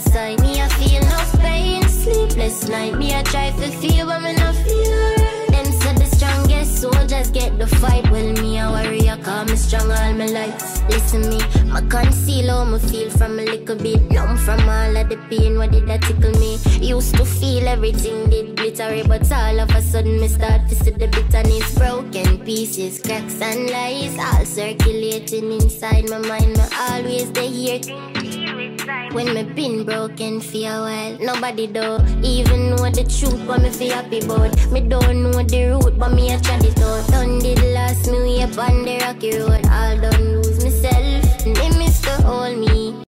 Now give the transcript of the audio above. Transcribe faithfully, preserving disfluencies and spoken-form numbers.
side. Me I feel no pain, sleepless night. Me I try to feel but me not feel. Them said the strongest soldiers get the fight. Well me a warrior, call me strong all my life. Listen me, I conceal how me feel from a little bit. Numb from all of the pain, what did that tickle me? Used to feel everything did glittery, but all of a sudden me start to see the bitterness. Broken pieces, cracks and lies, all circulating inside my mind. Me always they hear when me been broken for a while. Nobody do even know the truth, but me feel happy about. Me don't know the route, but me a try it out. Done did last me way up on the rocky road. All done lose myself, and they miss to hold me